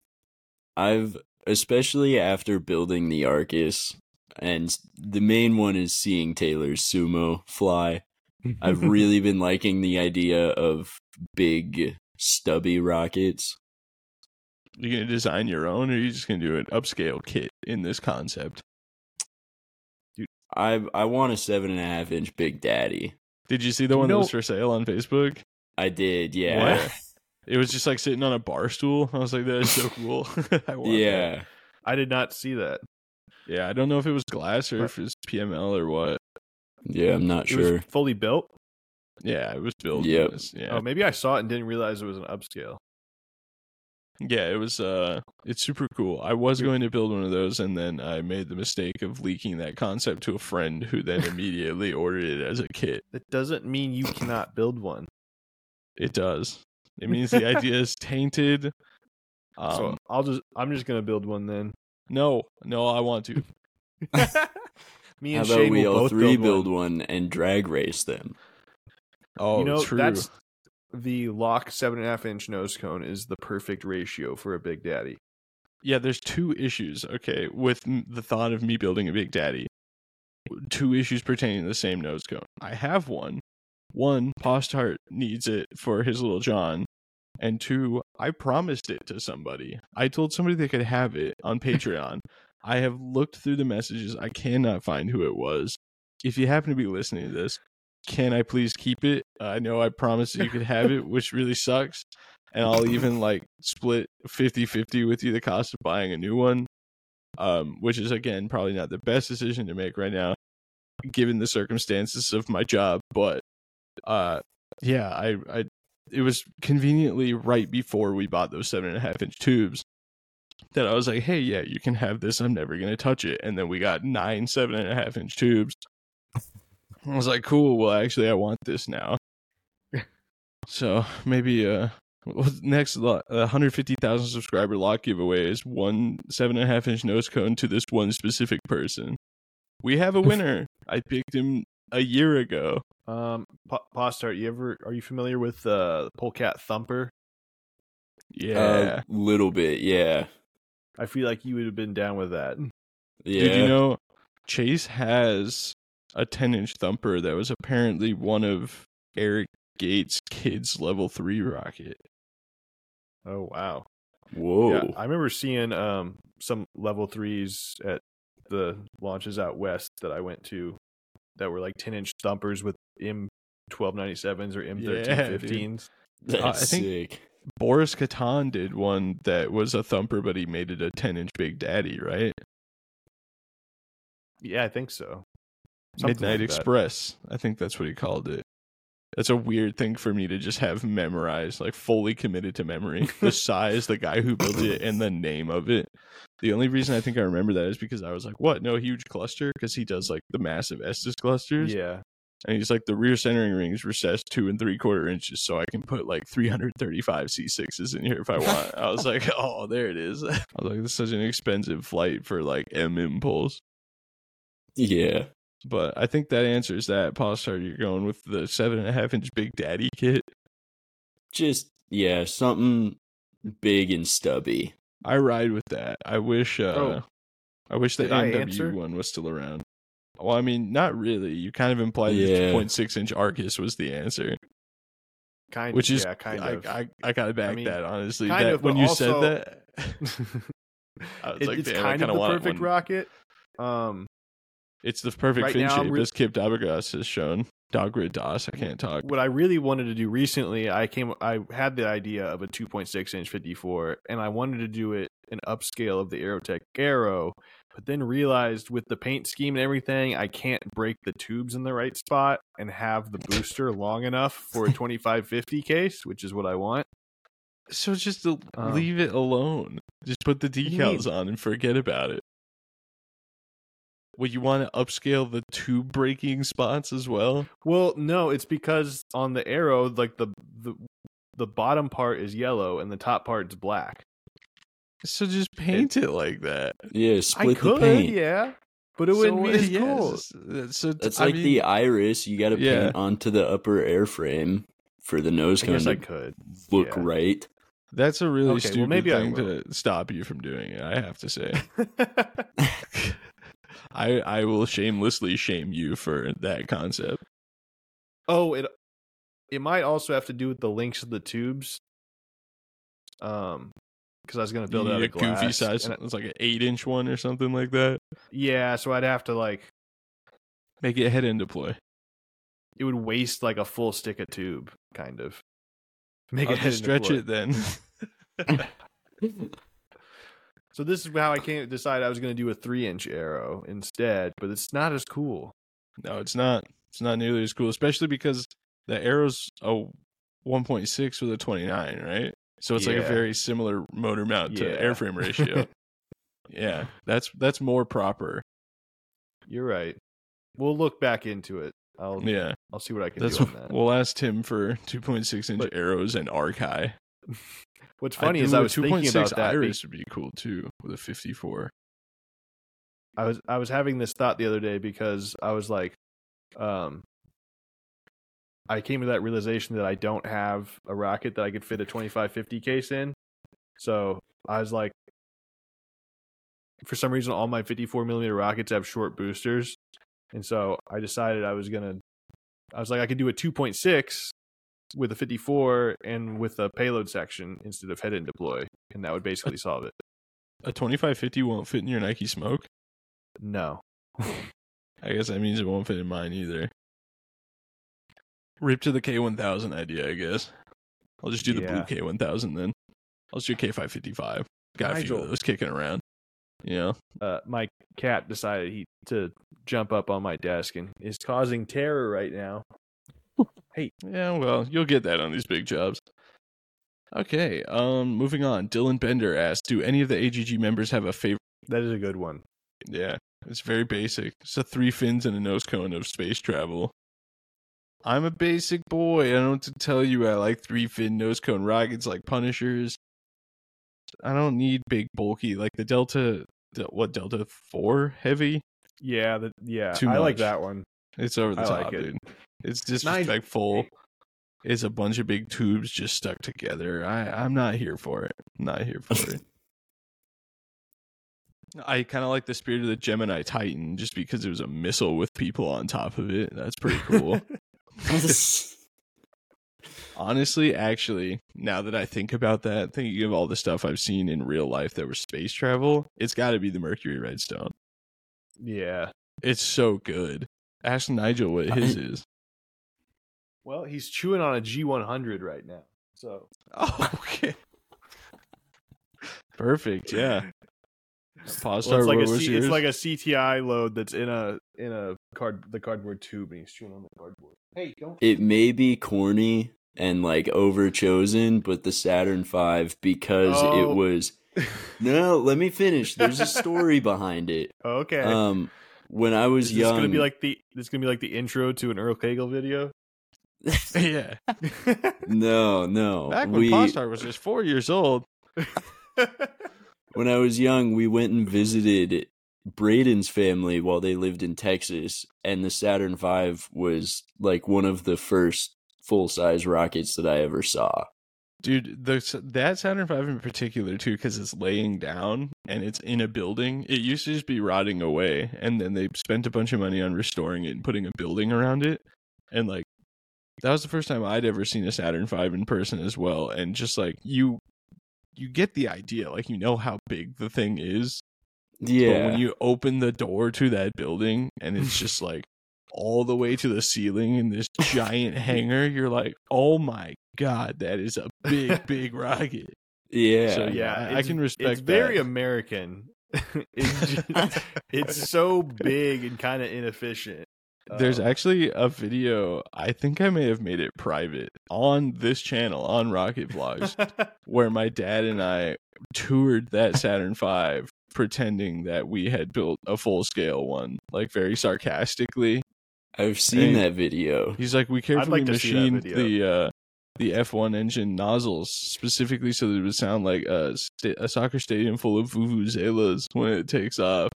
Especially after building the Arcus, and the main one is seeing Taylor's Sumo fly. I've really been liking the idea of big, stubby rockets. You gonna design your own, or are you just gonna do an upscale kit in this concept? Dude, I want a 7.5-inch Big Daddy. Did you see the one that was for sale on Facebook? I did, yeah. What? It was just like sitting on a bar stool. I was like, that is so cool. I want that. I did not see that. Yeah, I don't know if it was glass or if it was PML or what. Yeah, I'm not sure. It was fully built? Yeah, it was built. Yep. Yeah. Oh, maybe I saw it and didn't realize it was an upscale. Yeah, it was it's super cool. I was going to build one of those, and then I made the mistake of leaking that concept to a friend who then immediately ordered it as a kit. That doesn't mean you cannot build one. It does. It means the idea is tainted. So I'm just gonna build one then. No, I want to. Me and How about Shane we will all both three build one and drag race them? Oh, true. That's the Lock 7.5-inch nose cone is the perfect ratio for a Big Daddy. Yeah, there's two issues, okay, with the thought of me building a Big Daddy. Two issues pertaining to the same nose cone. I have one. One, Postart needs it for his little John. And two, I promised it to somebody. I told somebody they could have it on Patreon. I have looked through the messages. I cannot find who it was. If you happen to be listening to this, can I please keep it? I know I promised that you could have it, which really sucks. And I'll even like split 50-50 with you the cost of buying a new one. Which is, again, probably not the best decision to make right now, given the circumstances of my job. But yeah, it was conveniently right before we bought those 7.5-inch tubes that I was like, hey, yeah, you can have this. I'm never going to touch it. And then we got 9 7.5-inch tubes. I was like, cool. Well, actually, I want this now. So maybe Next, 150,000 subscriber lock giveaway is one 7.5-inch nose cone to this one specific person. We have a winner. I picked him a year ago. Postart, are you familiar with Polecat Thumper? Yeah, A little bit, yeah. I feel like you would have been down with that. Yeah. Did you know Chase has a 10-inch thumper that was apparently one of Eric Gates' kids' level 3 rocket? Oh wow. Whoa. Yeah, I remember seeing some level 3s at the launches out west that I went to that were like 10-inch thumpers with M1297s or M1315s. That's I think- sick. Boris Katan did one that was a thumper, but he made it a 10-inch Big Daddy, right? Yeah, I think so. Something Midnight like that. Express. I think that's what he called it. That's a weird thing for me to just have memorized, like fully committed to memory. The size, the guy who built it, and the name of it. The only reason I think I remember that is because I was like, what? No huge cluster? Because he does like the massive Estes clusters. Yeah. And he's like, the rear centering ring is recessed 2 3/4 inches, so I can put like 335 C6s in here if I want. I was like, oh, there it is. I was like, this is such an expensive flight for like M impulse. Yeah. But I think that answers that. Postart, you're going with the 7.5-inch Big Daddy kit. Just, yeah, something big and stubby. I ride with that. I wish the Did I AMW answer? one was still around. Well, I mean, not really. You kind of implied Yeah. that 2.6-inch Arcus was the answer, Kind which of, is yeah, kind of. I gotta back I mean, that honestly. kind That of, when but you also- said that, I was like, it's damn, I kind kind of the want perfect one. rocket. It's the perfect Right fin now, I'm shape, re- as Kip Dabagras has shown. Dogrid DOS, I can't talk. What I really wanted to do recently, I had the idea of a 2.6-inch 54, and I wanted to do it an upscale of the Aerotech Aero, but then realized with the paint scheme and everything, I can't break the tubes in the right spot and have the booster long enough for a 2550 case, which is what I want. So just to leave it alone. Just put the do you mean? decals on and forget about it. Well, you want to upscale the tube breaking spots as well? Well, no, it's because on the Aero, like the bottom part is yellow and the top part is black. So just paint it like that. Yeah, I split could, the paint. yeah, but it wouldn't be as cool. So That's I like mean, the iris. You got to Yeah. paint onto the upper airframe for the nose I cone guess I to could look yeah. right. That's a really Okay, well, stupid maybe I thing will. to stop you from doing it, I have to say. I will shamelessly shame you for that concept. Oh, it might also have to do with the links of the tubes. Because I was gonna build You out need a a goofy glass, size, and it's like an 8-inch one or something like that. yeah, so I'd have to like Make it head end deploy. it would waste like a full stick of tube, kind of. Make I'll it head just and stretch deploy. it then. So this is how I came to decide I was gonna do a 3-inch Aero instead, but it's not as cool. No, it's not. It's not nearly as cool, especially because the Arrow's a 1.6 with a 29, right? So it's like a Yeah. very similar motor mount to Yeah. airframe ratio. Yeah, that's more proper. You're right. We'll look back into it. I'll see what I can That's do on that. we'll ask Tim for 2.6-inch But- arrows and arc high. What's funny is I was thinking about that. Iris would be cool too with a 54. I was having this thought the other day because I was like, I came to that realization that I don't have a rocket that I could fit a 2550 case in. So I was like, for some reason, all my 54 millimeter rockets have short boosters, and so I decided I was like, I could do a 2.6 with a 54 and with a payload section instead of head and deploy, and that would basically solve it. A 2550 won't fit in your Nike Smoke. No. I guess that means it won't fit in mine either. Rip to the K1000 idea, I guess. I'll just do the blue Yeah. K1000 then. I'll just do K555. Got a few Nigel. of those kicking around. You know? My cat decided to jump up on my desk and is causing terror right now. Yeah, well, you'll get that on these big jobs. Okay, moving on. Dylan Bender asked, do any of the AGG members have a favorite? That is a good one. Yeah, it's very basic. It's a 3 fins and a nose cone of space travel. I'm a basic boy. I don't know what to tell you. I like 3-fin nose cone rockets like Punishers. I don't need big, bulky, like the Delta 4 heavy? Yeah, Too I like much. that one. It's over the I top, like it. dude. It's disrespectful. It's a bunch of big tubes just stuck together. I'm not here for it. Not here for it. I kind of like the Spirit of the Gemini Titan just because it was a missile with people on top of it. That's pretty cool. Honestly, actually, now that I think about that, thinking of all the stuff I've seen in real life that was space travel, it's got to be the Mercury Redstone. Yeah. It's so good. Ask Nigel what his is. Well, he's chewing on a G100 right now. So. Oh, okay. Perfect. Yeah. Pause. Well, Well, it's like a CTI load that's in the cardboard tube, and he's chewing on the cardboard. Hey, don't. It may be corny and like overchosen, but the Saturn V, because it was. No, let me finish. There's a story behind it. Okay. When I was young, this is gonna be like the intro to an Earl Cagle video. Yeah. No. Back when Postar was just 4 years old. When I was young, we went and visited Braden's family while they lived in Texas, and the Saturn V was like one of the first full-size rockets that I ever saw. Dude, that Saturn V in particular, too, because it's laying down and it's in a building. It used to just be rotting away, and then they spent a bunch of money on restoring it and putting a building around it. And, like, that was the first time I'd ever seen a Saturn V in person as well. And just, like, you get the idea. Like, you know how big the thing is. Yeah. But when you open the door to that building, and it's just, like, all the way to the ceiling in this giant hangar, you're like, oh my god, that is a big rocket. Yeah. So I can respect it's very that. American. It's so big and kind of inefficient. There's actually a video, I think I may have made it private, on this channel, on Rocket Vlogs, where my dad and I toured that Saturn V, pretending that we had built a full-scale one, like very sarcastically. I've seen that video. He's like, we carefully like to see that machined video. the F1 engine nozzles specifically so that it would sound like a soccer stadium full of vuvuzelas when it takes off.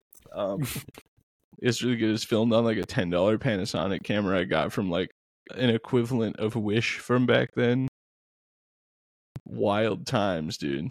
It's really good. It's filmed on like a $10 Panasonic camera I got from like an equivalent of Wish from back then. Wild times, dude.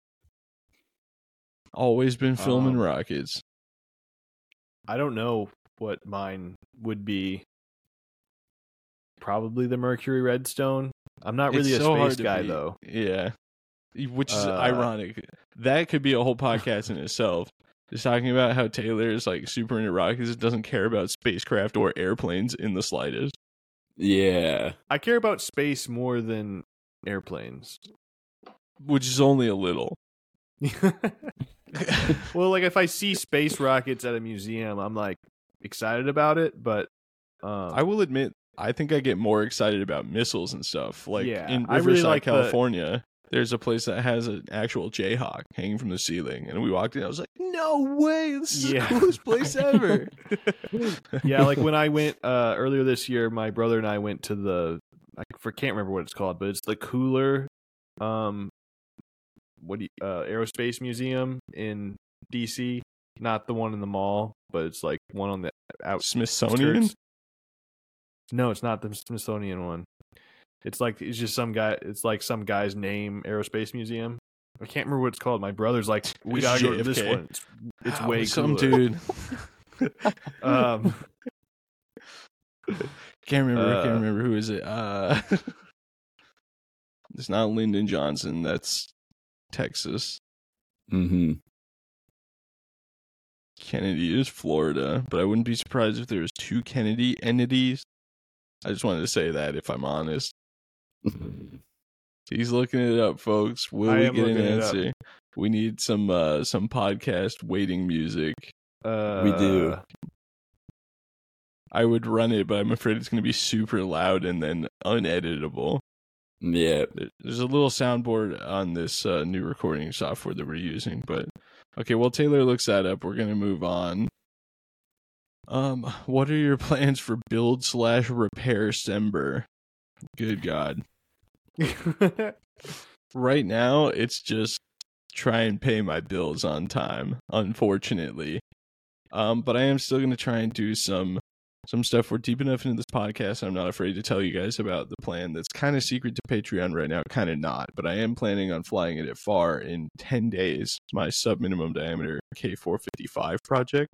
Always been filming rockets. I don't know what mine would be. Probably the Mercury Redstone. I'm not really It's a so space hard to guy beat. though. Yeah. Which is ironic. That could be a whole podcast in itself. Just talking about how Taylor is like super into rockets, doesn't care about spacecraft or airplanes in the slightest. Yeah. I care about space more than airplanes. Which is only a little. Well, like if I see space rockets at a museum, I'm like excited about it, but I will admit, I think I get more excited about missiles and stuff. Like Yeah, in I Riverside, really like California, there's a place that has an actual Jayhawk hanging from the ceiling. And we walked in, I was like, no way, this is the coolest place ever. Yeah, like when I went earlier this year, my brother and I went to can't remember what it's called, but it's the Cooler Aerospace Museum in DC. Not the one in the mall, but it's like one on the Smithsonian? outskirts. No, it's not the Smithsonian one. It's just some guy. It's like some guy's name, Aerospace Museum. I can't remember what it's called. My brother's like, we gotta go to this JFK. one. It's way some cooler. dude. Can't remember. Who is it? It's not Lyndon Johnson. That's Texas. Mm-hmm. Kennedy is Florida, but I wouldn't be surprised if there was two Kennedy entities. I just wanted to say that, if I'm honest. He's looking it up, folks. Will I we am get an looking it up. answer? We need some podcast waiting music. We do. I would run it, but I'm afraid it's going to be super loud and then uneditable. Yeah. There's a little soundboard on this new recording software that we're using, but okay, while Taylor looks that up, we're going to move on What are your plans for build/repair Sember? Good God. Right now, it's just try and pay my bills on time, unfortunately. But I am still going to try and do some stuff. We're deep enough into this podcast, I'm not afraid to tell you guys about the plan that's kind of secret to Patreon right now, kind of not. But I am planning on flying it at FAR in 10 days, my sub-minimum diameter K455 project.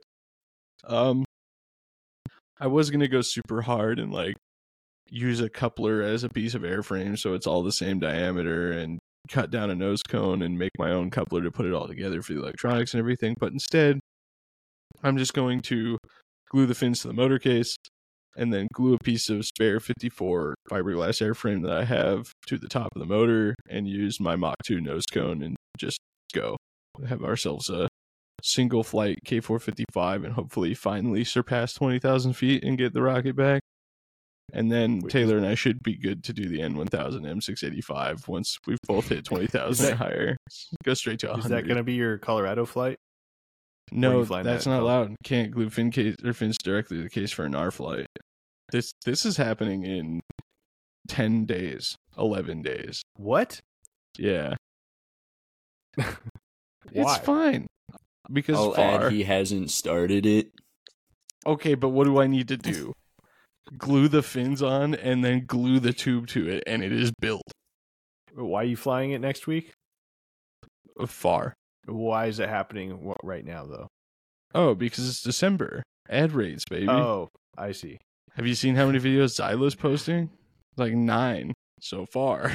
I was going to go super hard and like use a coupler as a piece of airframe so it's all the same diameter and cut down a nose cone and make my own coupler to put it all together for the electronics and everything. But instead, I'm just going to glue the fins to the motor case and then glue a piece of spare 54 fiberglass airframe that I have to the top of the motor and use my Mach 2 nose cone and just go. Have ourselves a single flight K455 and hopefully finally surpass 20,000 feet and get the rocket back. And then Taylor and I should be good to do the N1000 M685 once we've both hit 20,000 or higher. Go straight to 100. Is that going to be your Colorado flight? No, that's not allowed. Can't glue fins directly to the case for an R flight. This is happening in 10 days, 11 days. What? Yeah. Why? It's fine. Because I'll add he hasn't started it. Okay, but what do I need to do? Glue the fins on and then glue the tube to it, and it is built. Why are you flying it next week? FAR. Why is it happening right now, though? Oh, because it's December. Ad rates, baby. Oh, I see. Have you seen how many videos Zyla's posting? Like 9 so far.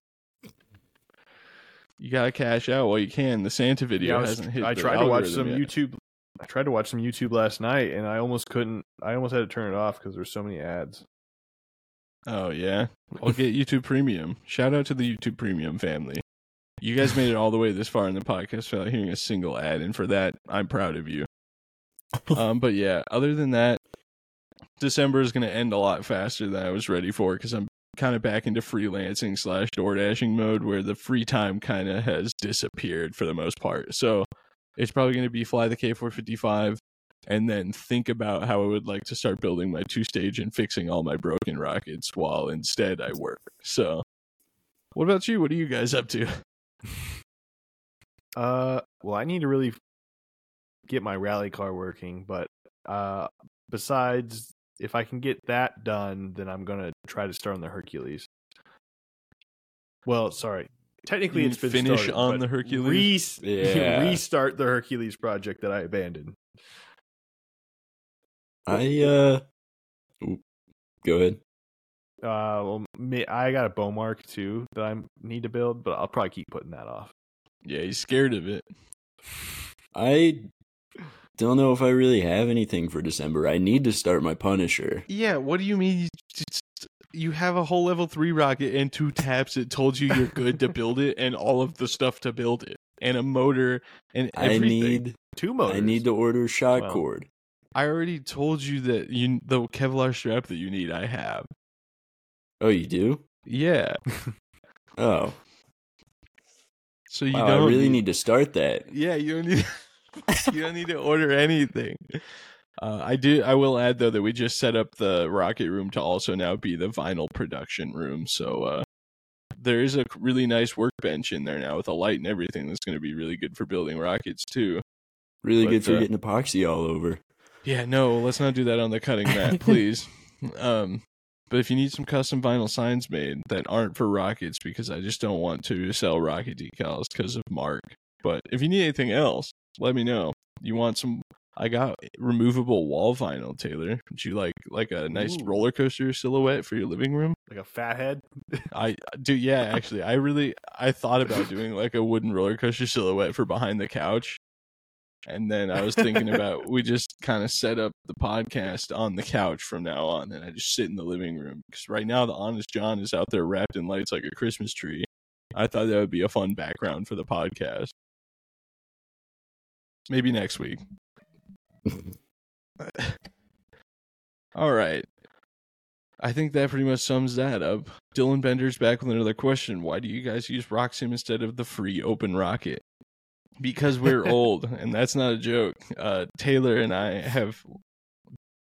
You gotta cash out while you can. The Santa video hasn't hit. I tried to watch some YouTube. I tried to watch some YouTube last night, and I almost couldn't. I almost had to turn it off because there's so many ads. Oh yeah, I'll get YouTube Premium. Shout out to the YouTube Premium family. You guys made it all the way this far in the podcast without hearing a single ad, and for that, I'm proud of you. But yeah, other than that, December is going to end a lot faster than I was ready for because I'm kind of back into freelancing / DoorDashing mode where the free time kind of has disappeared for the most part. So it's probably going to be fly the K455 and then think about how I would like to start building my 2-stage and fixing all my broken rockets while instead I work. So what about you? What are you guys up to? Well, I need to really get my rally car working, but besides, if I can get that done, then I'm gonna try to start on the Hercules. Well, sorry, technically it's been finish started, on the Hercules. Restart the Hercules project that I abandoned. Go ahead. Well, I got a Beaumark too that I need to build, but I'll probably keep putting that off. Yeah, he's scared of it. I don't know if I really have anything for December. I need to start my Punisher. Yeah, what do you mean? You have a whole level 3 rocket and 2 taps that told you you're good to build it and all of the stuff to build it. And a motor and everything. I need 2 motors. I need to order shot cord. I already told you that the Kevlar strap that you need, I have. Oh, you do? Yeah. Oh. So you wow, don't I really need to start that. Yeah, you don't need you don't need to order anything. I will add though that we just set up the rocket room to also now be the vinyl production room. So there is a really nice workbench in there now with a light and everything that's going to be really good for building rockets too. Really good for getting epoxy all over. Yeah, no, let's not do that on the cutting mat, please. But if you need some custom vinyl signs made that aren't for rockets, because I just don't want to sell rocket decals because of Mark. But if you need anything else, let me know. You want some? I got removable wall vinyl, Taylor. Would you like a nice roller coaster silhouette for your living room? Like a fat head? I do. Yeah, actually, I thought about doing like a wooden roller coaster silhouette for behind the couch. And then I was thinking about we just kind of set up the podcast on the couch from now on, and I just sit in the living room because right now the Honest John is out there wrapped in lights like a Christmas tree. I thought that would be a fun background for the podcast. Maybe next week. All right. I think that pretty much sums that up. Dylan Bender's back with another question. Why do you guys use RockSim instead of the free open rocket? Because we're old, and that's not a joke. Taylor and I have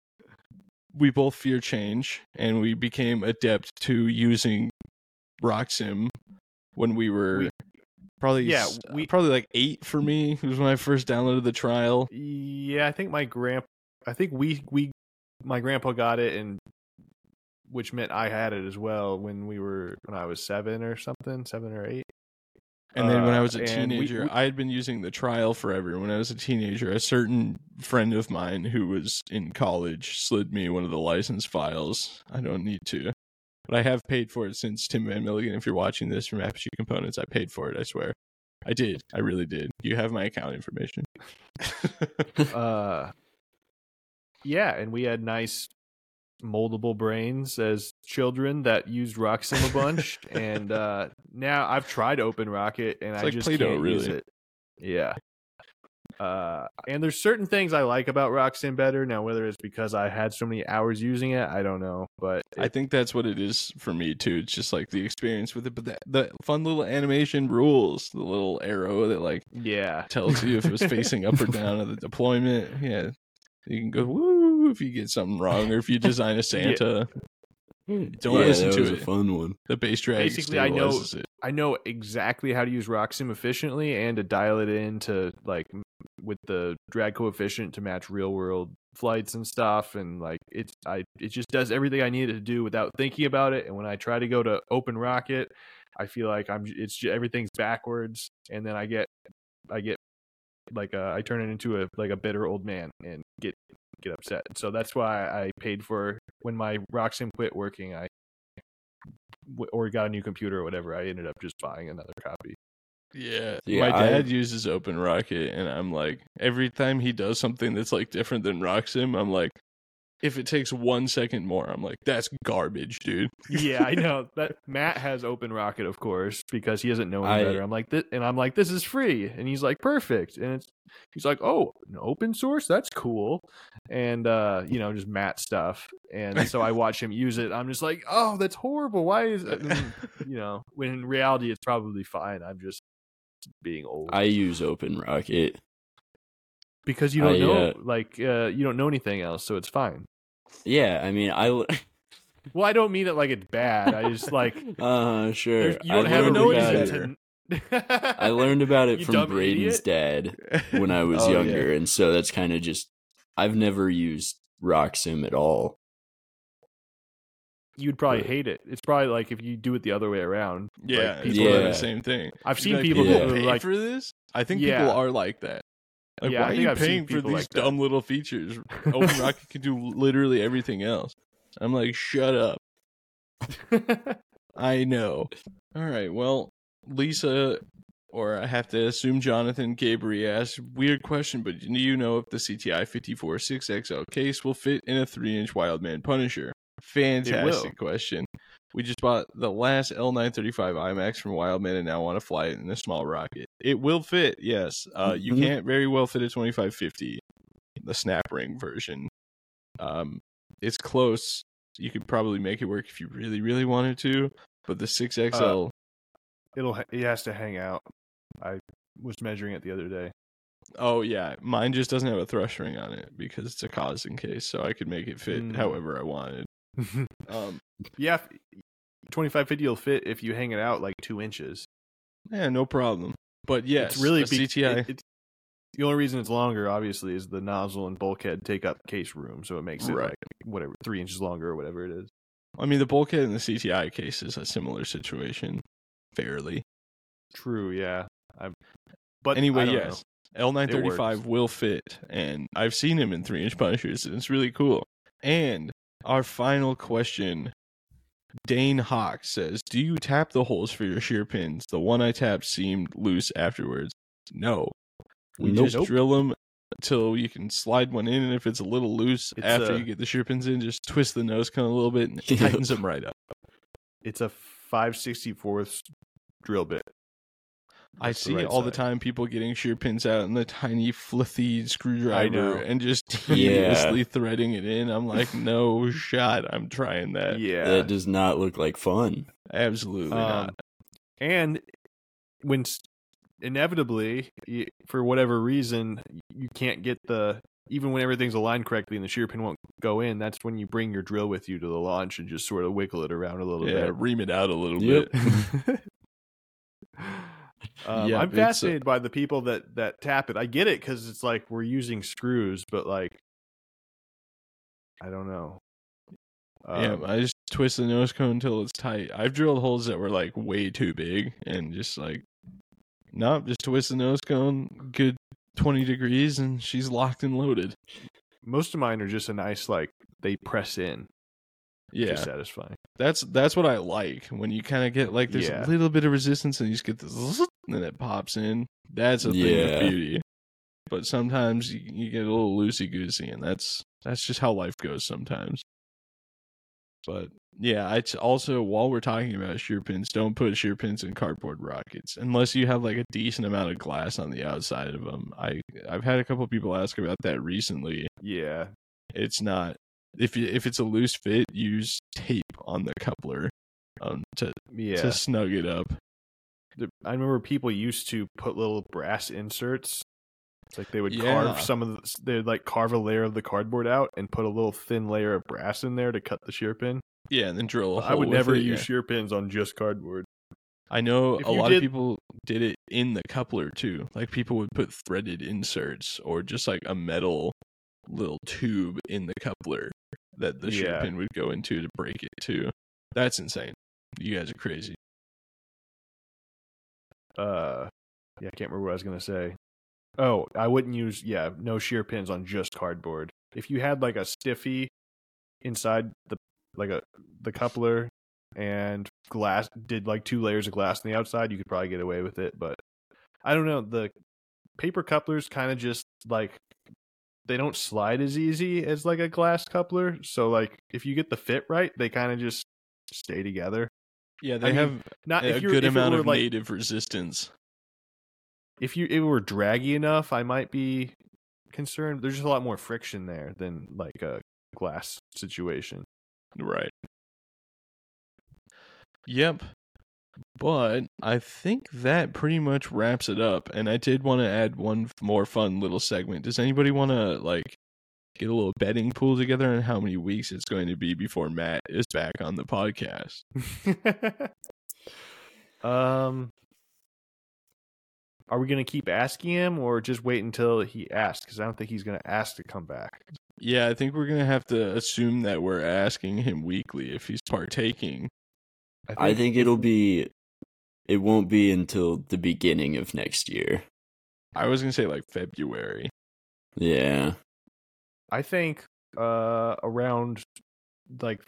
we both fear change, and we became adept to using Roxim when we were probably like 8 for me. It was when I first downloaded the trial. Yeah, I think my grandpa got it, and which meant I had it as well when I was 7 or 8. And then when I was a teenager, I had been using the trial forever. When I was a teenager, a certain friend of mine who was in college slid me one of the license files. I don't need to, but I have paid for it since. Tim Van Milligan, if you're watching this from Apogee Components, I paid for it, I swear. I did. I really did. You have my account information. Yeah, and we had nice moldable brains as children that used Roxim a bunch, and now I've tried OpenRocket and I just can't use it. Yeah. And there's certain things I like about Roxim better. Now, whether it's because I had so many hours using it, I don't know. But I think that's what it is for me too. It's just like the experience with it, but the fun little animation rules, the little arrow that tells you if it was facing up or down of the deployment. Yeah. You can go woo if you get something wrong, or if you design a Santa. Don't listen to it. That was a fun one. The base drag. Basically, I know exactly how to use Roxim efficiently and to dial it in to with the drag coefficient to match real world flights and stuff, and it just does everything I need it to do without thinking about it. And when I try to go to OpenRocket, I feel like everything's backwards, and then I turn it into a bitter old man and get upset. So that's why I paid for, when my Roxim quit working, or got a new computer or whatever, I ended up just buying another copy. Yeah, my dad uses OpenRocket, and I'm like, every time he does something that's different than Roxim, I'm like, if it takes 1 second more, I'm like, that's garbage, dude. Yeah, I know that Matt has OpenRocket, of course, because he doesn't know any better. I'm like, this is free, and he's like, perfect, and he's like, oh, an open source, that's cool, and just Matt stuff, and so I watch him use it. I'm just like, oh, that's horrible. Why is it? When in reality it's probably fine. I'm just being old. I use OpenRocket. Because you don't know, you don't know anything else, so it's fine. Yeah, I mean, well, I don't mean it like it's bad. I just sure. You don't have to know anything. I learned about it from Braden's dad when I was younger, and so that's kind of just. I've never used Roxim at all. You'd probably hate it. It's probably like if you do it the other way around. Yeah, it's the same thing. I've seen people who pay for this. I think people are like that. Why are you paying for these dumb little features? OpenRocket can do literally everything else. I'm like, shut up. I know. All right, well, Lisa, or I have to assume Jonathan Gabriel asked, weird question, but do you know if the CTI 54 6XL case will fit in a 3-inch Wildman Punisher? Fantastic question. We just bought the last L935 IMAX from Wildman and now want to fly it in a small rocket. It will fit, yes. You can't very well fit a 2550, the snap ring version. It's close. You could probably make it work if you really, really wanted to, but the 6XL... it has to hang out. I was measuring it the other day. Oh, yeah. Mine just doesn't have a thrust ring on it because it's a Cosm case, so I could make it fit however I wanted. Yeah, 2550 will fit if you hang it out 2 inches. Yeah, no problem. But yes, it's really CTI. The only reason it's longer, obviously, is the nozzle and bulkhead take up case room, so it makes it 3 inches longer or whatever it is. I mean, the bulkhead in the CTI case is a similar situation, fairly. True, yeah. But anyway, yes, L935 will fit, and I've seen him in 3-inch Punishers, and it's really cool. And our final question, Dane Hawk says, do you tap the holes for your shear pins? The one I tapped seemed loose afterwards. No. We just drill them until you can slide one in, and if it's a little loose after you get the shear pins in, just twist the nose cone a little bit and it tightens them right up. It's a 5/64 drill bit. I see all the time people getting shear pins out in the tiny fluffy screwdriver and just tediously threading it in. I'm like, no shot. I'm trying that. Yeah. That does not look like fun. Absolutely not. And when inevitably, for whatever reason, you can't get the even when everything's aligned correctly and the shear pin won't go in, that's when you bring your drill with you to the launch and just sort of wiggle it around a little Yeah, bit. ream it out a little Yep. bit. Yeah, I'm it's, fascinated by the people that tap it. I get it because it's like we're using screws, but like I don't know. Yeah, I just twist the nose cone until it's tight. I've drilled holes that were like way too big and just like, nope, just twist the nose cone, good 20 degrees, and she's locked and loaded. Most of mine are just a nice like they press in. Yeah, Just satisfying. that's what I like when you kind of get like there's Yeah. a little bit of resistance and you just get this, and then it pops in. That's a thing Yeah. of beauty. But sometimes you get a little loosey goosey, and that's just how life goes sometimes. But yeah, it's also, while we're talking about shear pins, don't put shear pins in cardboard rockets unless you have like a decent amount of glass on the outside of them. I've had a couple people ask about that recently. Yeah. It's not, if it's a loose fit, use tape on the coupler to snug it up. I remember people used to put little brass inserts. It's like they would Yeah. carve they'd like carve a layer of the cardboard out and put a little thin layer of brass in there to cut the shear pin. Yeah, and then drill a hole I would with never it, use yeah. shear pins on just cardboard. I know If a you lot did- of people did it in the coupler too. Like people would put threaded inserts or just like a metal little tube in the coupler that the shear Yeah. pin would go into to break it too. That's insane. You guys are crazy. Yeah, I can't remember what I was gonna say. Oh, I wouldn't use no shear pins on just cardboard. If you had like a stiffy inside the coupler and glass, did like 2 layers of glass on the outside, you could probably get away with it. But I don't know, the paper couplers kind of just like they don't slide as easy as like a glass coupler. So like if you get the fit right, they kind of just stay together. Yeah, they I mean, have Not a if you're good if it amount were, of like, native resistance. if it were draggy enough, I might be concerned. There's just a lot more friction there than like a glass situation. Right. Yep. But I think that pretty much wraps it up. And I did want to add one more fun little segment. Does anybody want to like get a little betting pool together on how many weeks it's going to be before Matt is back on the podcast? Are we going to keep asking him or just wait until he asks? Because I don't think he's going to ask to come back. Yeah, I think we're going to have to assume that we're asking him weekly if he's partaking. I think it won't be until the beginning of next year. I was going to say like February. Yeah. I think around like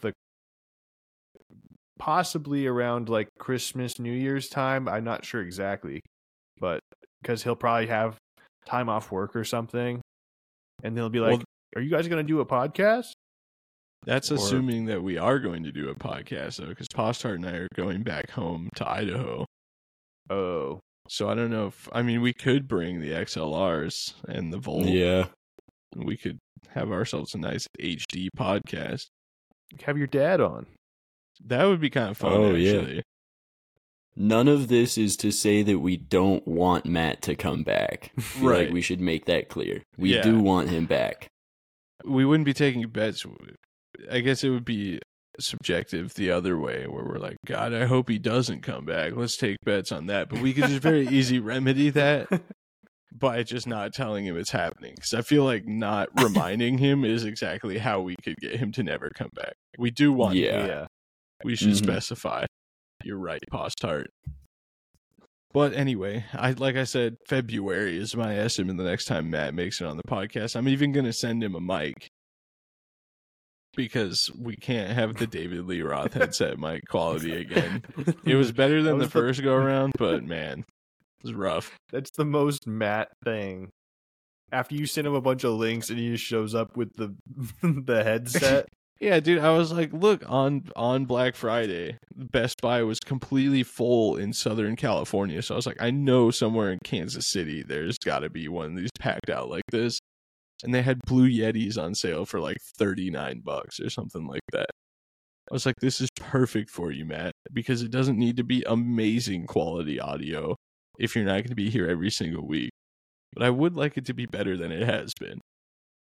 possibly around like Christmas, New Year's time. I'm not sure exactly, but because he'll probably have time off work or something, and he'll be like, Well, "Are you guys going to do a podcast?" That's Or- assuming that we are going to do a podcast, though, because Postart and I are going back home to Idaho. Oh, So I don't know if, I mean, we could bring the XLRs and the Volt. Yeah. We could have ourselves a nice HD podcast. have your dad on. That would be kind of fun, Oh, yeah. actually. None of this is to say that we don't want Matt to come back. I feel Right. like we should make that clear. We Yeah. do want him back. We wouldn't be taking bets. I guess it would be subjective the other way, where we're like, God, I hope he doesn't come back. Let's take bets on that. But we could just very easy remedy that by just not telling him it's happening. Because I feel like not reminding him is exactly how we could get him to never come back. We do want him. Yeah. We should Mhm. specify. You're right, Postart. But anyway, like I said, February is my estimate the next time Matt makes it on the podcast. I'm even going to send him a mic because we can't have the David Lee Roth headset mic quality again. It was better than That the was first go around, but man, it was rough. That's the most Matt thing. After you send him a bunch of links and he just shows up with the the headset. Yeah, dude, I was like, look, on Black Friday, Best Buy was completely full in Southern California. So I was like, I know somewhere in Kansas City there's got to be one of these packed out like this. And they had Blue Yetis on sale for like $39 or something like that. I was like, this is perfect for you, Matt, because it doesn't need to be amazing quality audio if you're not going to be here every single week. But I would like it to be better than it has been.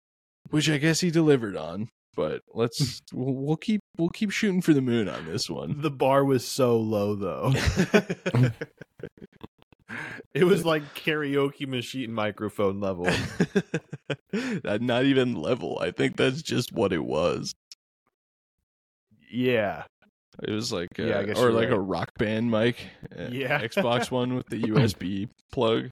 which I guess he delivered on. But we'll keep shooting for the moon on this one. The bar was so low, though. It was like karaoke machine microphone level. Not even level. I think that's just what it was. Yeah. It was like I guess or you're like right. a Rock Band mic. Yeah. Xbox One with the USB plug.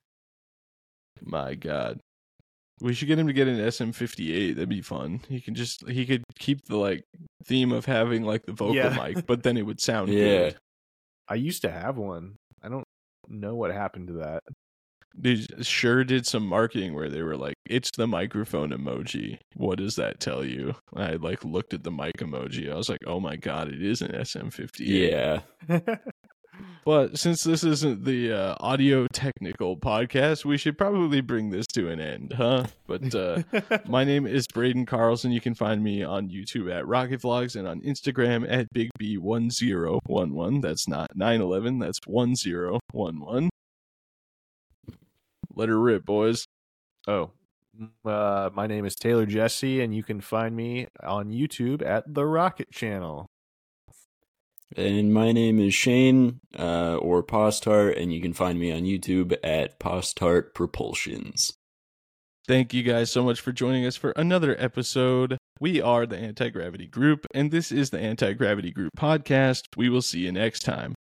My God. We should get him to get an SM58. That'd be fun. He could keep the like theme of having like the vocal mic, but then it would sound good. I used to have one. I don't know what happened to that. Dude, Shure did some marketing where they were like, it's the microphone emoji. What does that tell you? I like looked at the mic emoji. I was like, oh my God, it is an SM58. Yeah. But since this isn't the audio technical podcast, we should probably bring this to an end, huh? But my name is Braden Carlson. You can find me on YouTube at Rocket Vlogs and on Instagram at BigB1011. That's not 911, that's 1011. Let her rip, boys. Oh, my name is Taylor Jesse, and you can find me on YouTube at The Rocket Channel. And my name is Shane, or Postart, and you can find me on YouTube at Postart Propulsions. Thank you guys so much for joining us for another episode. We are the Anti-Gravity Group, and this is the Anti-Gravity Group podcast. We will see you next time.